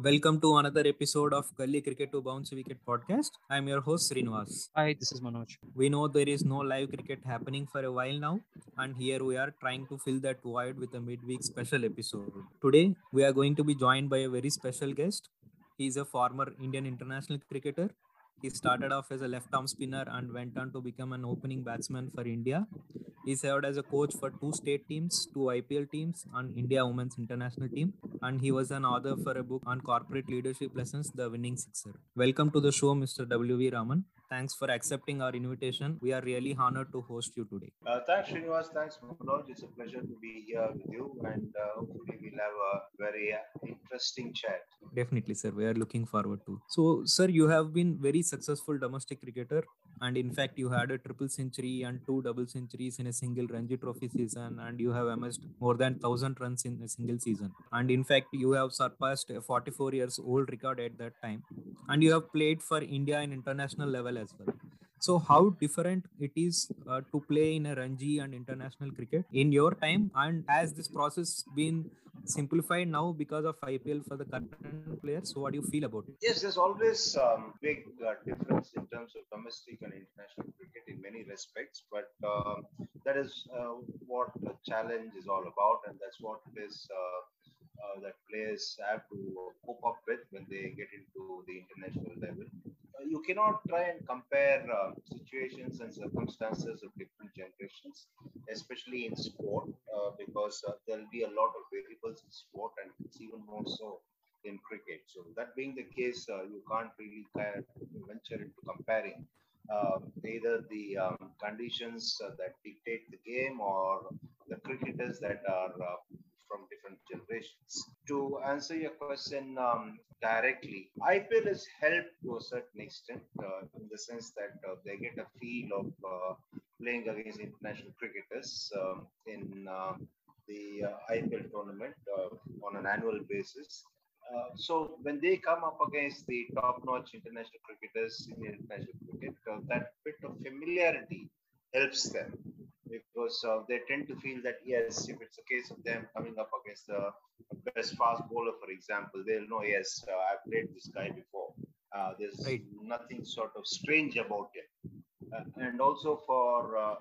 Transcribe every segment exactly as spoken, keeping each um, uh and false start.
Welcome to another episode of Gully Cricket to Bounce Wicket podcast. I'm your host Srinivas. Hi, this is Manoj. We know there is no live cricket happening for a while now, and here we are trying to fill that void with a midweek special episode. Today, we are going to be joined by a very special guest. He is a former Indian international cricketer. He started off as a left arm spinner and went on to become an opening batsman for India. He served as a coach for two state teams, two I P L teams, and India women's international team. And he was an author for a book on corporate leadership lessons, The Winning Sixer. Welcome to the show, Mister W V Raman. Thanks for accepting our invitation. We are really honored to host you today. Uh, thanks, Srinivas. Thanks, Manoj. It's a pleasure to be here with you, and uh, hopefully, we'll have a very uh, interesting chat. Definitely, sir. We are looking forward to. So, sir, you have been very successful domestic cricketer, and in fact, you had a triple century and two double centuries in a single Ranji Trophy season, and you have amassed more than thousand runs in a single season. And in fact, you have surpassed a forty-four years old record at that time, and you have played for India in international level as well. So, how different it is uh, to play in a Ranji and international cricket in your time, and has this process been simplified now because of I P L for the current players? So, what do you feel about it? Yes, there's always um, big uh, difference in terms of domestic and international cricket in many respects, but um, that is uh, what the challenge is all about, and that's what it is uh, uh, that players have to cope up with when they get into the international level. Uh, you cannot try and compare uh, situations and circumstances of different generations, especially in sport, uh, because uh, there'll be a lot of variables in sport, and it's even more so in cricket. So that being the case, uh, you can't really kind of venture into comparing um, either the um, conditions uh, that dictate the game or the cricketers that are uh, from different generations. To answer your question um, directly, I P L has helped to a certain extent uh, in the sense that uh, they get a feel of uh, playing against international cricketers um, in uh, the uh, I P L tournament uh, on an annual basis. Uh, so when they come up against the top-notch international cricketers in international cricket, uh, that bit of familiarity helps them because uh, they tend to feel that yes, if it's a case of them coming up against the best fast bowler, for example, they'll know yes, uh, I've played this guy before. Uh, there's Right. nothing sort of strange about it, uh, and also for uh,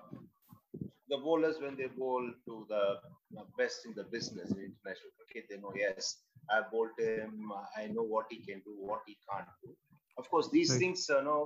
the bowlers when they bowl to the uh, best in the business in international cricket, they know yes, I bowled him. I know what he can do, what he can't do. Of course, these Right. things uh, know,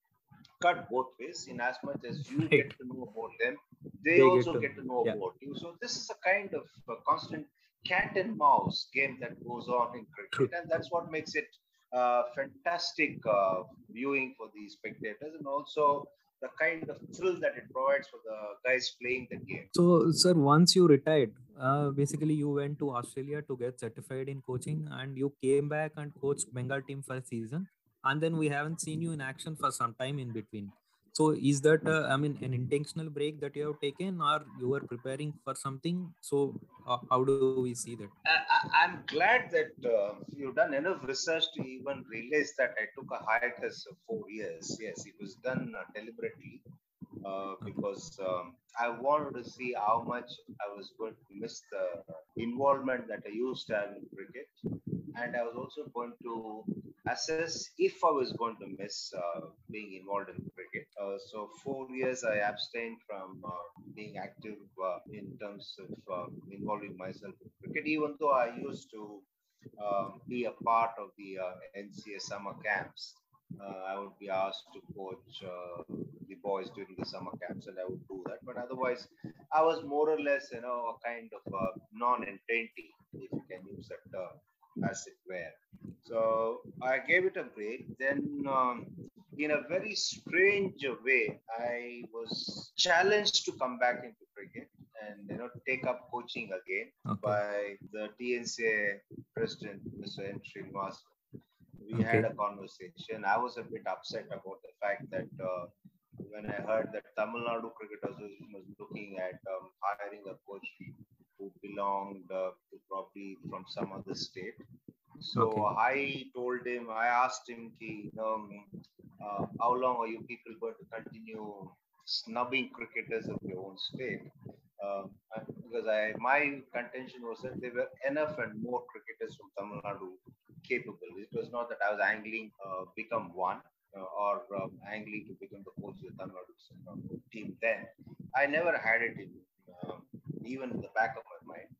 cut both ways. In as much as you Right. get to know about them, they They get also to. get to know Yeah. about you. So this is a kind of a constant cat and mouse game that goes on in True. cricket, and that's what makes it uh, fantastic uh, viewing for the spectators, and also the kind of thrill that it provides for the guys playing the game. So, sir, once you retired, uh, basically you went to Australia to get certified in coaching, and you came back and coached Bengal team for a season, and then we haven't seen you in action for some time in between. So, is that uh, I mean an intentional break that you have taken, or you were preparing for something? So, uh, how do we see that? I, I'm glad that uh, you've done enough research to even realize that I took a hiatus of four years. Yes, it was done uh, deliberately uh, Okay. because um, I wanted to see how much I was going to miss the involvement that I used to have in cricket. And I was also going to assess if I was going to miss uh, being involved in cricket. Uh, so, four years I abstained from uh, being active uh, in terms of uh, involving myself in cricket, even though I used to um, be a part of the uh, N C A summer camps. Uh, I would be asked to coach uh, the boys during the summer camps, and I would do that. But otherwise, I was more or less, you know, a kind of a non-entity, if you can use that term, as it were. So I gave it a break. Then, um, in a very strange way, I was challenged to come back into cricket and you know take up coaching again Okay. by the T N C A president, Mister N. Srinivas. We had Okay. a conversation. I was a bit upset about the fact that uh, when I heard that Tamil Nadu Cricket Association was looking at um, hiring a coach who belonged uh, to probably from some other state. So Okay. I told him, I asked him, ki, you know, uh, how long are you people going to continue snubbing cricketers of your own state? Um, because I, my contention was that there were enough and more cricketers from Tamil Nadu capable. It was not that I was angling uh, become one uh, or um, angling to become the coach of the Tamil Nadu team. Then I never had it in um, even in the back of my mind.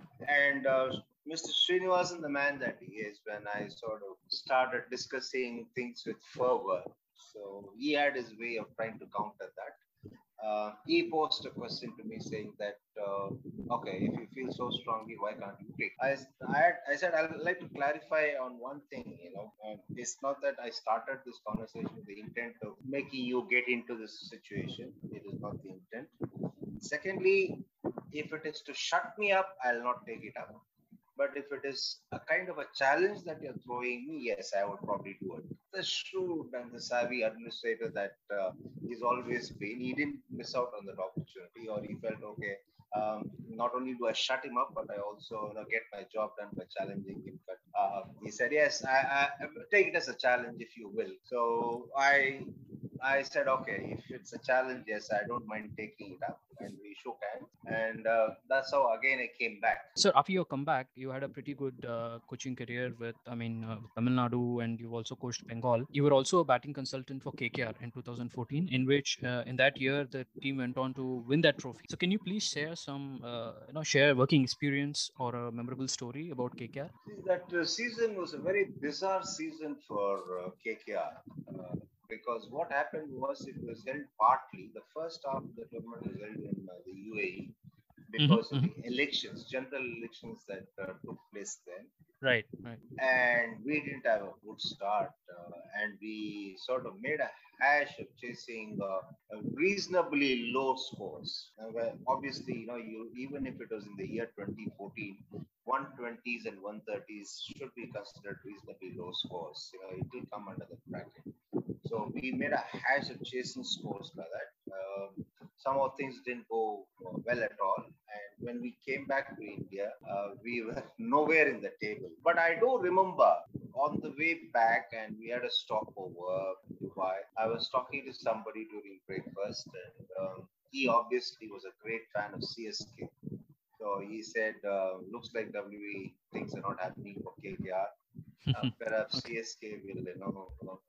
And uh, Mister Srinivasan, the man that he is, when I sort of started discussing things with fervor, so he had his way of trying to counter that. Uh, he posed a question to me saying that, uh, okay, if you feel so strongly, why can't you take? I, I, had, I said, I'd like to clarify on one thing, you know, um, it's not that I started this conversation with the intent of making you get into this situation. It is not the intent. Secondly, if it is to shut me up, I'll not take it up. But if it is a kind of a challenge that you're throwing me, yes, I would probably do it. The shrewd and the savvy administrator that uh, he's always been, he didn't miss out on that opportunity, or he felt, okay, um, not only do I shut him up, but I also you know, get my job done by challenging him. But uh, he said, yes, I, I take it as a challenge, if you will. So I I said, okay, if it's a challenge, yes, I don't mind taking it up. And we shook hands. And uh, that's how, again, I came back. So after your comeback, you had a pretty good uh, coaching career with, I mean, uh, Tamil Nadu, and you've also coached Bengal. You were also a batting consultant for K K R in two thousand fourteen, in which uh, in that year the team went on to win that trophy. So can you please share some, uh, you know, share working experience or a memorable story about K K R? That uh, season was a very bizarre season for uh, K K R. Uh, because what happened was it was held partly, the first half of the tournament was held in uh, the U A E because mm-hmm, of mm-hmm. the elections, general elections that uh, took place then. Right, right. And we didn't have a good start, uh, and we sort of made a hash of chasing uh, reasonably low scores. Uh, well, obviously, you know, you even if it was in the year twenty fourteen, one twenties and one thirties should be considered reasonably low scores. You know, it will come under the bracket. So we made a hash of chasing scores by that. Um, some of things didn't go well at all. And when we came back to India, uh, we were nowhere in the table. But I do remember on the way back, and we had a stopover in Dubai. I was talking to somebody during breakfast, and um, he obviously was a great fan of C S K. So he said, uh, looks like W E things are not happening for K K R. Uh, perhaps okay. C S K will, you know,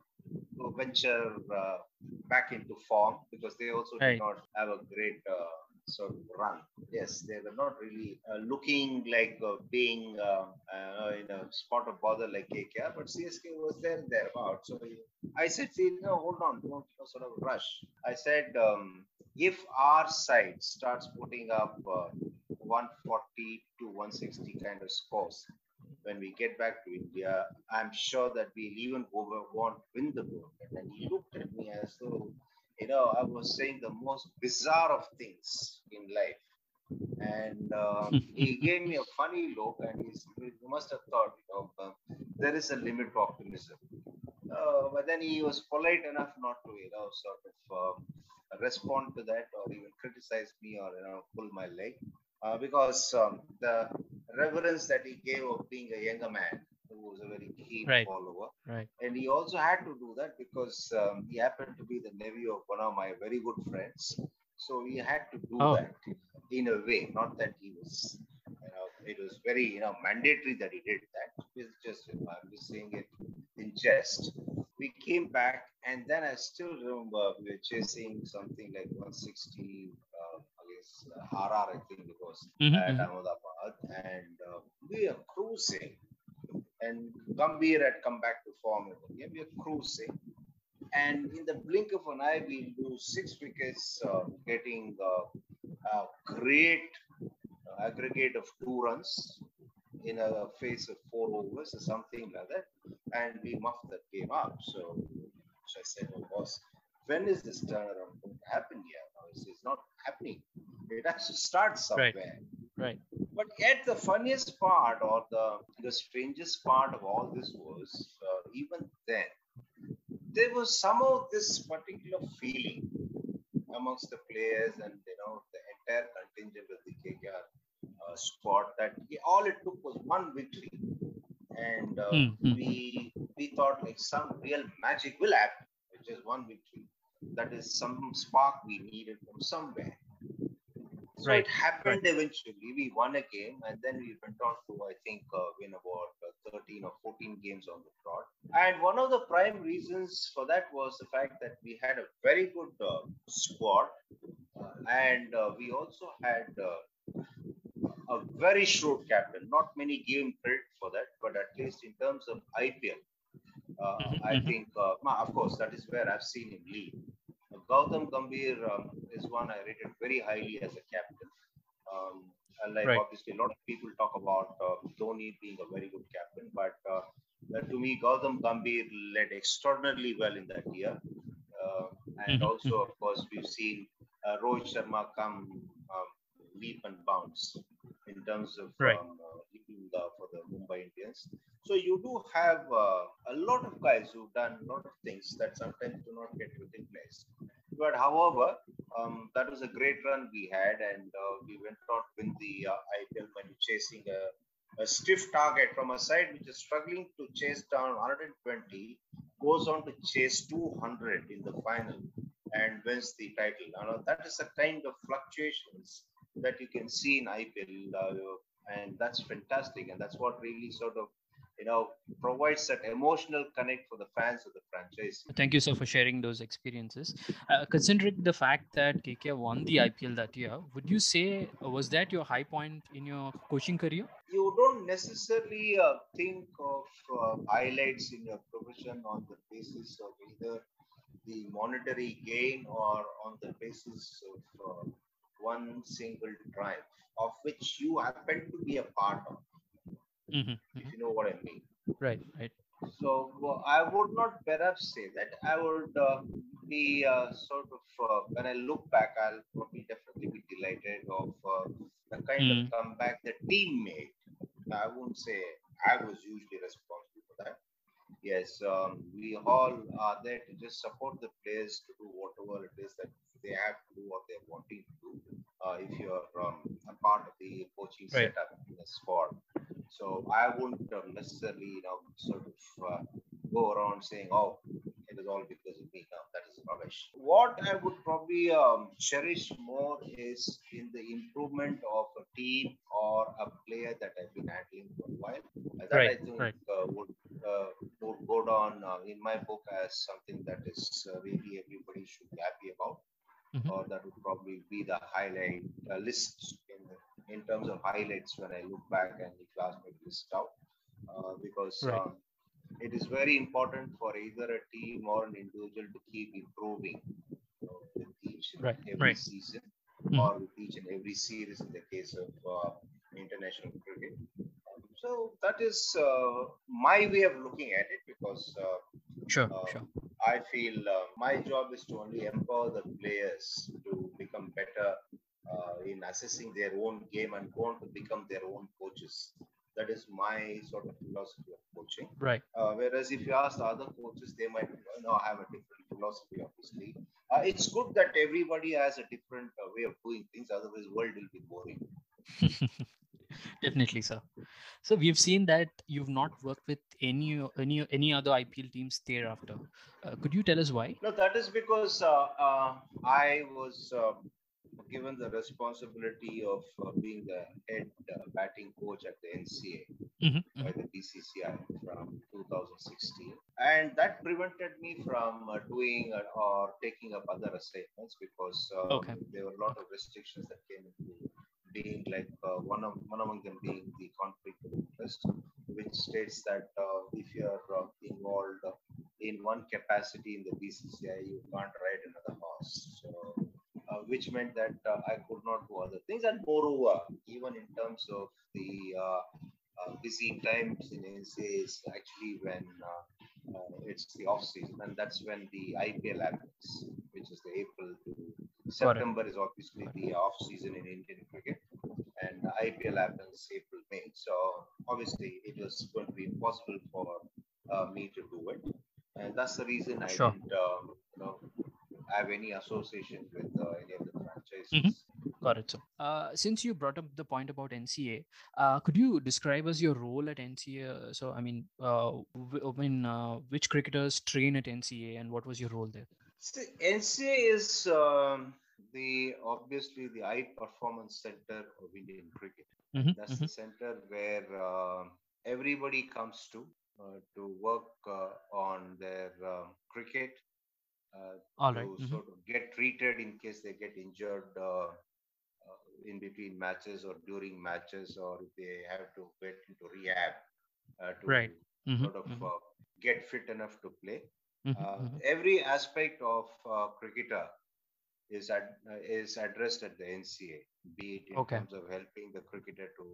uh, venture uh, back into form because they also right. did not have a great uh, sort of run. Yes, they were not really uh, looking like uh, being uh, uh, in a spot of bother like K K R, but C S K was there and thereabouts. So I said, see, no, hold on, don't you know, sort of rush. I said, um, if our side starts putting up uh, one forty to one sixty kind of scores, when we get back to India, I'm sure that we'll even over want to win the tournament. And he looked at me as though, you know, I was saying the most bizarre of things in life. And uh, he gave me a funny look, and he's, he must have thought, you know, uh, there is a limit to optimism. Uh, but then he was polite enough not to, you know, sort of uh, respond to that or even criticize me or, you know, pull my leg. Uh, because um, the reverence that he gave of being a younger man who was a very keen right. follower. Right. And he also had to do that because um, he happened to be the nephew of one of my very good friends. So he had to do oh. that in a way, not that he was, you know, it was very, you know, mandatory that he did that. It's just, you know, I'm just saying it in jest. We came back, and then I still remember we were chasing something like one sixty uh, against uh, R R, I think it was, mm-hmm, at mm-hmm. Ahmedabad, and uh, we are cruising. And Gambhir had come back to form again. We are cruising. And in the blink of an eye, we lose six wickets, uh, getting uh, a great uh, aggregate of two runs in a phase of four overs or something like that. And we muffed that game up. So, so I said, oh, boss, when is this turnaround going to happen here? No, it's, it's not happening. It has to start somewhere. Right. Right. But yet the funniest part or the, the strangest part of all this was, uh, even then, there was somehow this particular feeling amongst the players and, you know, the entire contingent of the K K R uh, squad that all it took was one victory. And uh, mm-hmm. we we thought like some real magic will happen, which is one victory. That is some spark we needed from somewhere. So Right. it happened Right. eventually. We won a game, and then we went on to, I think, uh, win about uh, thirteen or fourteen games on the trot. And one of the prime reasons for that was the fact that we had a very good uh, squad, uh, and uh, we also had uh, a very shrewd captain. Not many give him credit for that, but at least in terms of I P L, uh, Mhm, I mhm. think, uh, ma- of course, that is where I've seen him lead. Uh, Gautam Gambhir um, is one I rated very highly as a captain. Um, and like Right. obviously, a lot of people talk about uh, Dhoni being a very good captain, but uh, uh, to me, Gautam Gambhir led extraordinarily well in that year. Uh, and Mhm, also, mhm. of course, we've seen uh, Rohit Sharma come um, leap and bounce in terms of Right. um, uh, leading uh, for the Mumbai Indians. So you do have uh, a lot of guys who've done a lot of things that sometimes do not get recognized. But however, um, that was a great run we had, and uh, we went on to win the uh, I P L when you're chasing a, a stiff target from a side which is struggling to chase down one hundred twenty, goes on to chase two hundred in the final and wins the title. Now, that is the kind of fluctuations that you can see in I P L, uh, and that's fantastic, and that's what really sort of you know provides that emotional connect for the fans of the franchise. Thank you, sir, for sharing those experiences. Uh, considering the fact that K K R won the I P L that year, would you say uh, was that your high point in your coaching career? You don't necessarily uh, think of uh, highlights in your profession on the basis of either the monetary gain or on the basis of uh, one single drive, of which you happen to be a part of, Hmm, if hmm. you know what I mean. Right. Right. So uh, I would not perhaps say that. I would uh, be uh, sort of, uh, when I look back, I'll probably definitely be delighted of uh, the kind of Mm. comeback the team made. I wouldn't say I was usually responsible for that. Yes, um, we all are there to just support the players to do whatever it is that they have to do, what they're wanting to do. Uh, if you're um, a part of the coaching Right. setup in a squad, so I wouldn't um, necessarily, you know, sort of uh, go around saying, "Oh, it is all because of me." No, that is rubbish. What I would probably um, cherish more is in the improvement of a team or a player that I've been handling for a while. Uh, That Right. I think Right. uh, would uh, would go down uh, in my book as something that is uh, really everybody should be happy about, Hmm. or that would probably be the highlight uh, list in, in terms of highlights when I look back and the classmate list out, uh, because Right. um, it is very important for either a team or an individual to keep improving uh, with each and Right. every Right. season Hmm. or with each and every series in the case of uh, international cricket. Um, so that is uh, my way of looking at it, because Sure. uh, um, Sure. I feel uh, my job is to only empower the players to become better uh, in assessing their own game and go on to become their own coaches. That is my sort of philosophy of coaching. Right. Uh, whereas if you ask the other coaches, they might you know have a different philosophy. Obviously, uh, it's good that everybody has a different uh, way of doing things. Otherwise, world will be boring. Definitely, sir. So we've seen that you've not worked with any any any other I P L teams thereafter. Uh, could you tell us why? No, that is because uh, uh, I was uh, given the responsibility of uh, being the head uh, batting coach at the N C A Hmm, by hmm. the B C C I from two thousand sixteen, and that prevented me from uh, doing uh, or taking up other assignments, because um, Okay. there were a lot Okay. of restrictions that came into being, like uh, one of one among them being the conflict of interest, which states that uh, if you are uh, involved uh, in one capacity in the B C C I, you can't ride another horse. So, uh, which meant that uh, I could not do other things, and moreover, even in terms of the uh, uh, busy times in N C A is actually when uh, uh, it's the off season, and that's when the I P L happens, which is the April to Got it. September is obviously Got it. the off season in Indian cricket, and the I P L happens April May. So obviously it was going to be impossible for uh, me to do it, and that's the reason I Sure. didn't um, you know have any association with uh, any of the Hmm. franchises. Got it, sir. Uh, since you brought up the point about N C A, uh, could you describe us your role at N C A? So, I mean, uh, w- I mean, uh, which cricketers train at N C A, and what was your role there? See, N C A is um, the obviously the high performance center of Indian cricket. Mm-hmm, That's mm-hmm. the center where uh, everybody comes to uh, to work uh, on their um, cricket, uh, All right. to Mm-hmm. sort of get treated in case they get injured uh, uh, in between matches or during matches, or if they have to get into rehab uh, to Right. Mm-hmm, sort of mm-hmm. uh, get fit enough to play. Mm-hmm, Uh, mm-hmm. every aspect of uh, cricketer is ad, uh, is addressed at the N C A, be it in Okay. terms of helping the cricketer to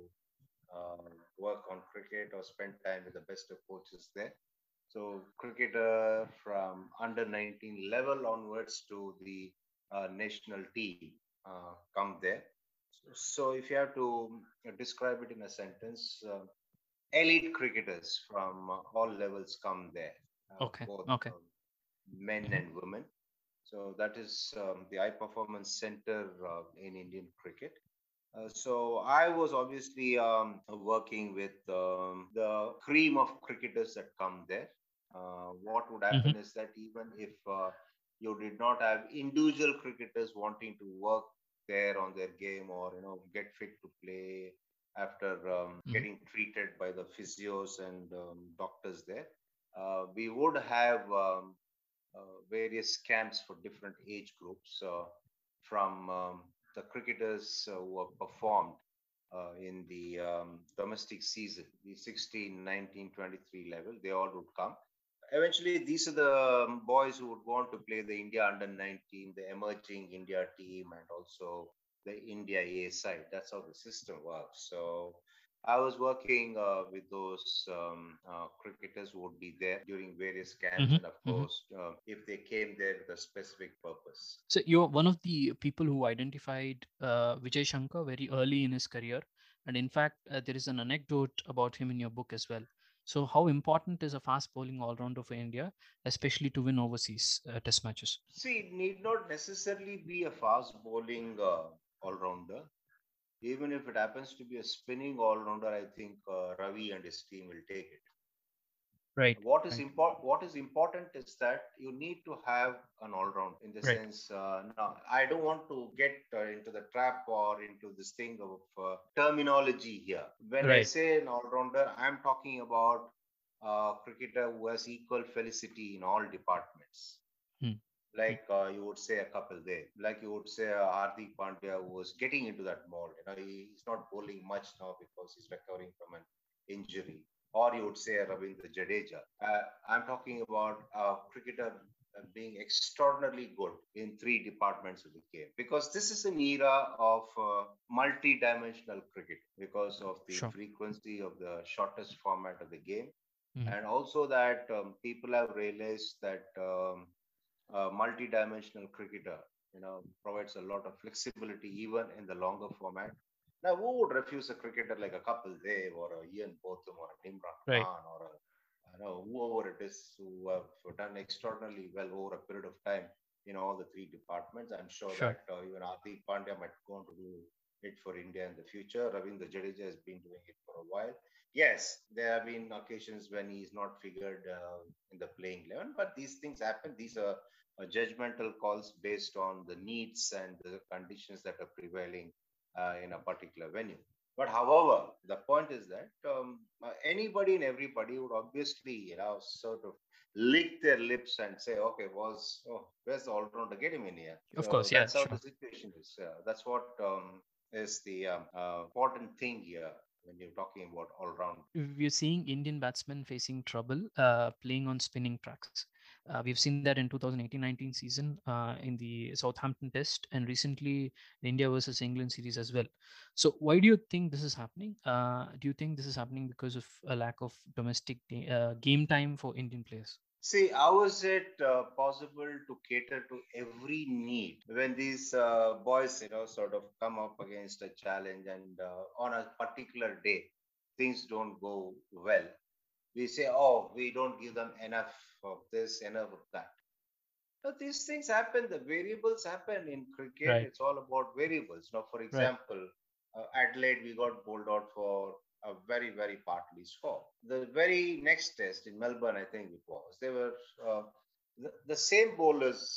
uh, work on cricket or spend time with the best of coaches there. So cricketer from under nineteen level onwards to the uh, national team uh, come there. So, so if you have to describe it in a sentence, uh, elite cricketers from uh, all levels come there, uh, Okay. both Okay. um, men Mm-hmm. and women. So that is um, the high performance center uh, in Indian cricket. Uh, so I was obviously um, working with um, the cream of cricketers that come there. Uh, what would Mm-hmm. happen is that even if uh, you did not have individual cricketers wanting to work there on their game, or you know get fit to play after um, Mm-hmm. getting treated by the physios and um, doctors there, uh, we would have um, uh, various camps for different age groups uh, from um, the cricketers uh, who have performed uh, in the um, domestic season, the sixteen, nineteen, twenty-three level. They all would come. Eventually, these are the um, boys who would want to play the India under nineteen, the emerging India team, and also the India A side. That's how the system works. So I was working uh, with those um, uh, cricketers who would be there during various camps, Mm-hmm. and of Mm-hmm. course, uh, if they came there with a specific purpose. So you're one of the people who identified uh, Vijay Shankar very early in his career, and in fact, uh, there is an anecdote about him in your book as well. So, how important is a fast bowling all rounder for India, especially to win overseas uh, test matches? See, it need not necessarily be a fast bowling uh, all rounder. Even if it happens to be a spinning all rounder, I think uh, Ravi and his team will take it. Right. What is Right. important? What is important is that you need to have an all round. In the Right. sense, uh, now I don't want to get uh, into the trap or into this thing of uh, terminology here. When I Right. say an all rounder, I'm talking about a cricketer who has equal felicity in all departments. Hmm. Hmm. Like uh, you would say a couple there, like you would say uh, Hardik Pandya, who was getting into that mold. You know, he, he's not bowling much now because he's recovering from an injury. Or you would say Ravindra Jadeja. Uh, I'm talking about a cricketer uh, being extraordinarily good in three departments of the game, because this is an era of uh, multi-dimensional cricket because of the Sure. frequency of the shortest format of the game, Hmm. and also that um, people have realized that um, a multi-dimensional cricketer, you know, provides a lot of flexibility even in the longer format. Now, who would refuse a cricketer like a Kapil Dev or a Ian Botham or a Imran Right. Khan or a, you know, whoever it is who have done extraordinarily well over a period of time in all the three departments? I'm sure Sure. that uh, even Hardik Pandya might go on to do it for India in the future. Ravindra Jadeja has been doing it for a while. Yes, there have been occasions when he's not figured uh, in the playing eleven, but these things happen. These are uh, judgmental calls based on the needs and the conditions that are prevailing uh, in a particular venue. But however, the point is that um, uh, anybody and everybody would obviously, you know, sort of lick their lips and say, okay, was oh, where's the all-rounder? Get him in here. Of So course. Yeah. that's how the Sure. situation is. Uh, that's what um, is the um, uh, important thing here when you're talking about all-round. We're seeing Indian batsmen facing trouble uh, playing on spinning tracks. Uh, we've seen that in two thousand eighteen nineteen season uh, in the Southampton Test, and recently the India versus England series as well. So, why do you think this is happening? Uh, do you think this is happening because of a lack of domestic uh, game time for Indian players? See, how is it uh, possible to cater to every need when these uh, boys, you know, sort of come up against a challenge and uh, on a particular day, things don't go well? We say, oh, we don't give them enough of this, enough of that. Now, these things happen, the variables happen in cricket. Right. It's all about variables. Now, for Right. example, uh, Adelaide, we got bowled out for a very, very partly score. The very next test in Melbourne, I think it was, they were uh, the, the same bowlers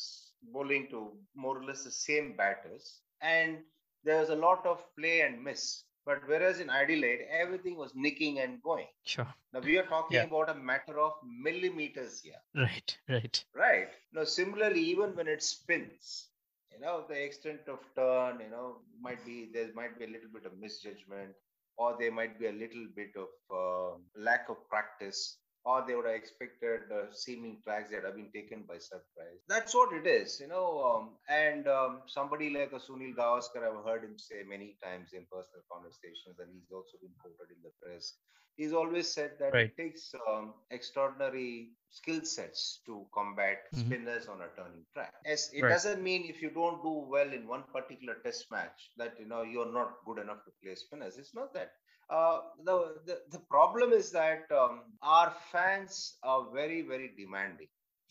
bowling to more or less the same batters, and there was a lot of play and miss. But whereas in Adelaide, everything was nicking and going. Sure. Now we are talking Yeah. about a matter of millimeters here, Right. Right. right? Now, similarly, even when it spins, you know, the extent of turn, you know, might be there might be a little bit of misjudgment, or there might be a little bit of uh, lack of practice, or they would have expected uh, seaming tracks that have been taken by surprise. That's what it is, you know. Um, and um, somebody like a Sunil Gavaskar, I've heard him say many times in personal conversations, and he's also been quoted in the press. He's always said that Right. it takes um, extraordinary skill sets to combat Mhm. spinners on a turning track. Yes, it Right. doesn't mean if you don't do well in one particular test match that you know you're not good enough to play spinners. It's not that. Uh, the, the the problem is that um, our fans are very very demanding.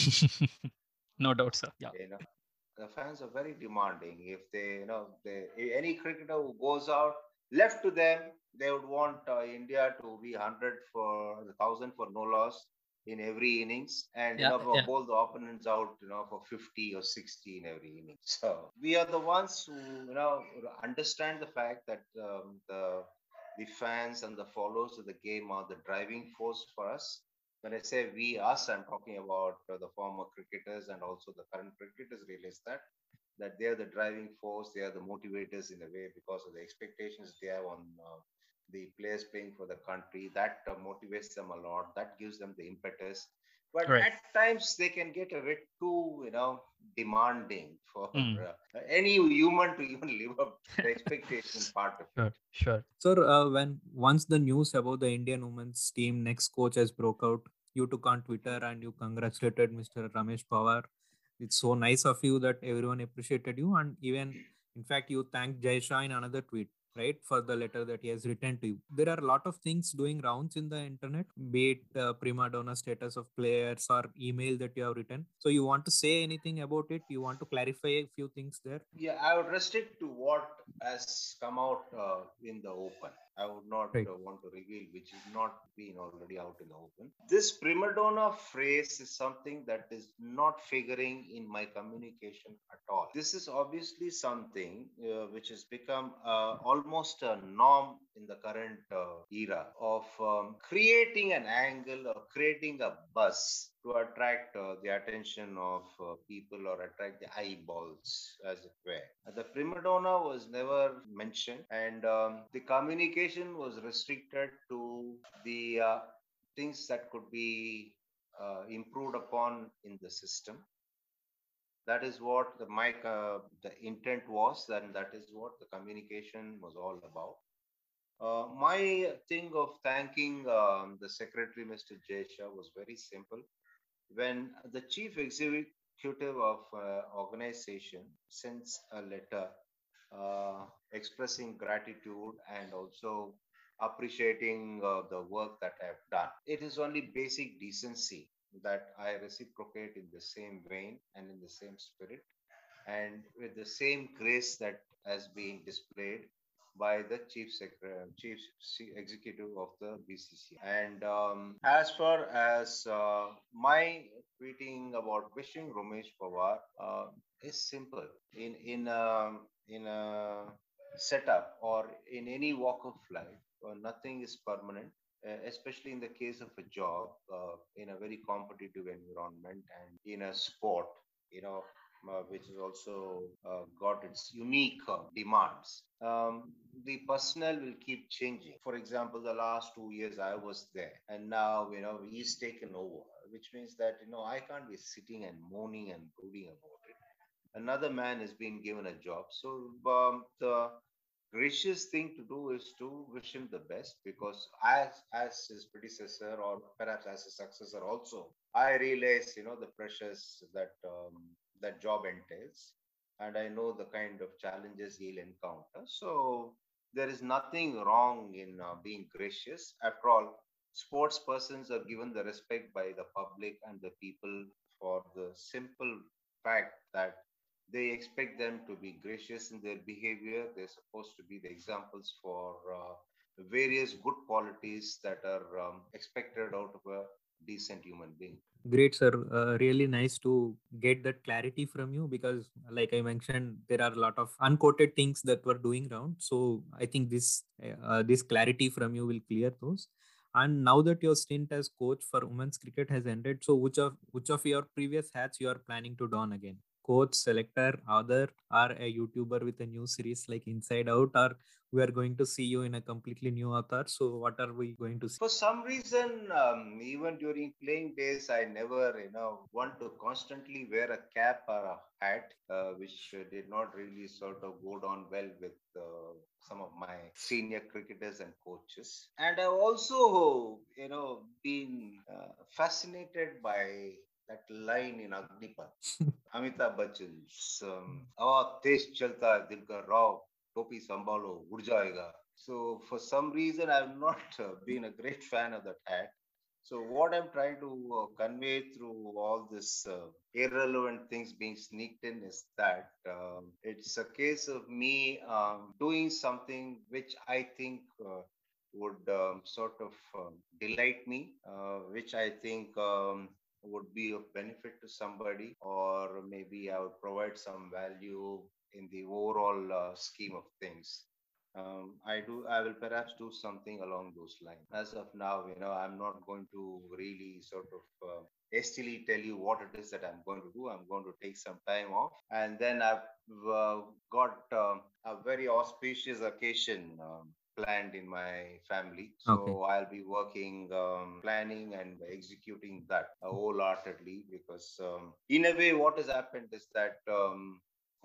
No doubt, sir. Yeah. You know, the fans are very demanding. If they, you know, they any cricketer who goes out, left to them, they would want uh, India to be hundred for the thousand for no loss in every innings, and you Yeah. know, Yeah. bowl the opponents out, you know, for fifty or sixty in every inning. So we are the ones who, you know, understand the fact that um, the the fans and the followers of the game are the driving force for us. When I say we, us, I'm talking about uh, the former cricketers and also the current cricketers realize that that they are the driving force, they are the motivators in a way because of the expectations they have on uh, the players playing for the country. That uh, motivates them a lot. That gives them the impetus. But Right. at times they can get a bit too, you know, demanding for Mm. uh, any human to even live up to the expectation part of it. Sure. Sure. Sir, uh, when once the news about the Indian women's team next coach has broke out, you took on Twitter and you congratulated Mister Ramesh Pawar. It's so nice of you that everyone appreciated you, and even in fact you thanked Jai Shah in another tweet, right, for the letter that he has written to you. There are a lot of things doing rounds in the internet, be it uh, prima donna status of players or email that you have written. So you want to say anything about it? You want to clarify a few things there? Yeah, I would restrict to what has come out uh, in the open. I would not Right. uh, want to reveal which is not been already out in the open. This prima donna phrase is something that is not figuring in my communication at all. This is obviously something uh, which has become uh, almost a norm in the current uh, era of um, creating an angle or creating a buzz to attract uh, the attention of uh, people or attract the eyeballs, as it were. Uh, The prima donna was never mentioned, and um, the communication was restricted to the uh, things that could be uh, improved upon in the system. That is what the my uh, the intent was, and that is what the communication was all about. Uh, my thing of thanking um, the secretary, Mister Jesha, was very simple. When the chief executive of uh, organization sends a letter uh, expressing gratitude and also appreciating uh, the work that I've done, it is only basic decency that I reciprocate in the same vein and in the same spirit and with the same grace that has been displayed by the chief secretary, chief executive of the B C C I. And um, as far as uh, my tweeting about wishing Ramesh Pawar uh, is simple. In in um in a setup or in any walk of life, uh, nothing is permanent. Uh, especially in the case of a job uh, in a very competitive environment and in a sport, you know, uh, which has also uh, got its unique uh, demands. Um, the personnel will keep changing. For example, the last two years I was there, and now you know he's taken over, which means that you know I can't be sitting and moaning and brooding about it. Another man has been given a job, so um, the gracious thing to do is to wish him the best because as as his predecessor or perhaps as his successor also, I realize you know the pressures that um, that job entails, and I know the kind of challenges he'll encounter. So there is nothing wrong in uh, being gracious. After all, sports persons are given the respect by the public and the people for the simple fact that they expect them to be gracious in their behavior. They're supposed to be the examples for uh, various good qualities that are um, expected out of a decent human being. Great, sir. Uh, really nice to get that clarity from you because, like I mentioned, there are a lot of unquoted things that were doing around. So I think this uh, this clarity from you will clear those. And now that your stint as coach for women's cricket has ended, so which of which of your previous hats you are planning to don again? Coach, selector, other, or a YouTuber with a new series like Inside Out, or we are going to see you in a completely new avatar. So what are we going to see? For some reason, um, even during playing days, I never, you know, want to constantly wear a cap or a hat, uh, which uh, did not really sort of go down well with uh, some of my senior cricketers and coaches. And I've also, you know, been uh, fascinated by that line in Agnipath. Amitabh Bachchan's um, "आवा तेज चलता है दिल का राव टोपी संभालो उड़ जाएगा." So for some reason, I've not uh, been a great fan of that hat. So what I'm trying to uh, convey through all this uh, irrelevant things being sneaked in is that um, it's a case of me um, doing something which I think uh, would um, sort of um, delight me, uh, which I think um, would be of benefit to somebody, or maybe I would provide some value in the overall uh, scheme of things. um, I do. I will perhaps do something along those lines. As of now, you know, I'm not going to really sort of uh, hastily tell you what it is that I'm going to do. I'm going to take some time off, and then I've uh, got um a very auspicious occasion. Um, planned in my family, Okay. so I'll be working, um, planning and executing that uh, wholeheartedly, because um, in a way what has happened is that um,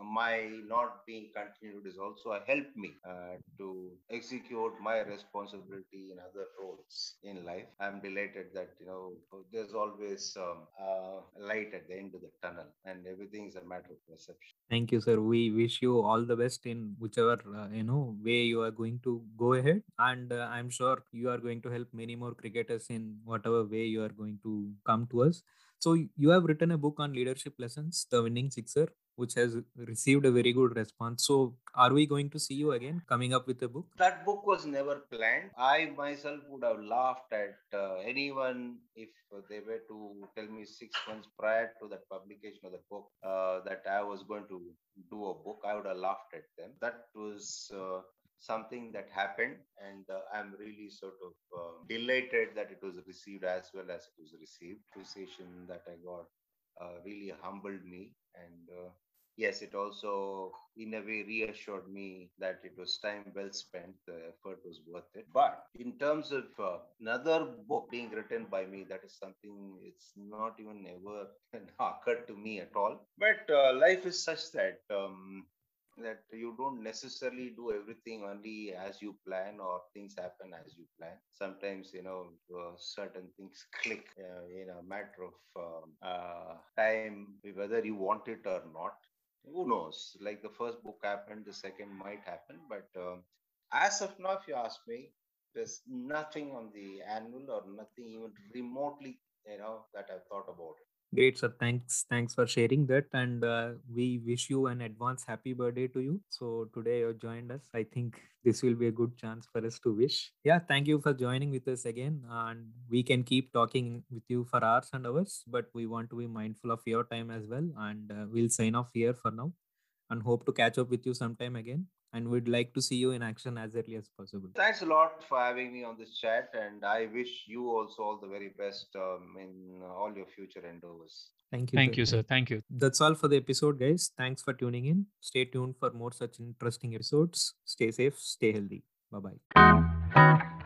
my not being continued is also a help me uh, to execute my responsibility in other roles in life. I'm delighted that, you know, there's always um, uh, light at the end of the tunnel, and everything is a matter of perception. Thank you, sir. We wish you all the best in whichever uh, you know way you are going to go ahead, and uh, I'm sure you are going to help many more cricketers in whatever way you are going to come to us. So you have written a book on leadership lessons, The Winning Sixer, which has received a very good response. So are we going to see you again coming up with a book? That book was never planned. I myself would have laughed at uh, anyone if they were to tell me six months prior to that publication of the book uh, that I was going to do a book. I would have laughed at them. That was uh, something that happened, and uh, I'm really sort of uh, delighted that it was received as well as it was received. Appreciation that I got uh, really humbled me, and uh, yes, it also in a way reassured me that it was time well spent, the effort was worth it. But in terms of uh, another book being written by me, that is something it's not even ever occurred to me at all. But uh, life is such that um, that you don't necessarily do everything only as you plan, or things happen as you plan. Sometimes, you know, uh, certain things click uh, in a matter of um, uh, time, whether you want it or not. Who knows? Like the first book happened, the second might happen. But um, as of now, if you ask me, there's nothing on the annual or nothing even remotely, you know, that I've thought about it. Great, sir. Thanks. Thanks for sharing that. And uh, we wish you an advance happy birthday to you. So today you joined us. I think this will be a good chance for us to wish. Yeah, thank you for joining with us again. And we can keep talking with you for hours and hours, but we want to be mindful of your time as well. And uh, we'll sign off here for now and hope to catch up with you sometime again. And we'd like to see you in action as early as possible. Thanks a lot for having me on this chat, and I wish you also all the very best um, in all your future endeavors. Thank you, sir. Thank you, sir. Thank you. That's all for the episode, guys. Thanks for tuning in. Stay tuned for more such interesting episodes. Stay safe, stay healthy. Bye bye.